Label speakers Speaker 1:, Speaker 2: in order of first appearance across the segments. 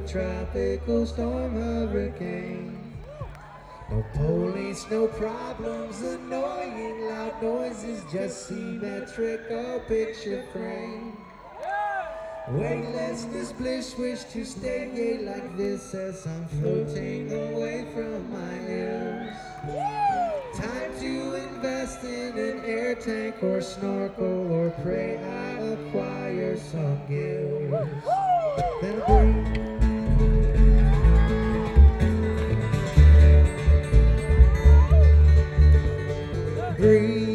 Speaker 1: tropical storm hurricane. No police, no problems, annoying loud noises, just symmetrical picture frame. Weightlessness, bliss, wish to stay gay like this as I'm floating away from my ills. Time to invest in an air tank or snorkel, or pray I acquire some gills. Then breathe.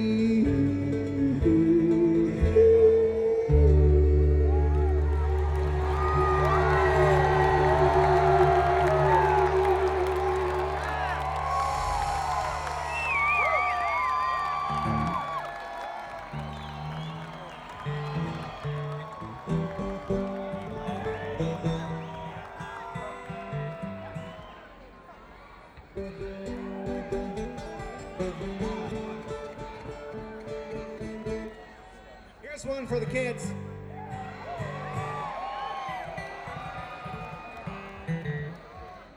Speaker 1: Here's one for the kids.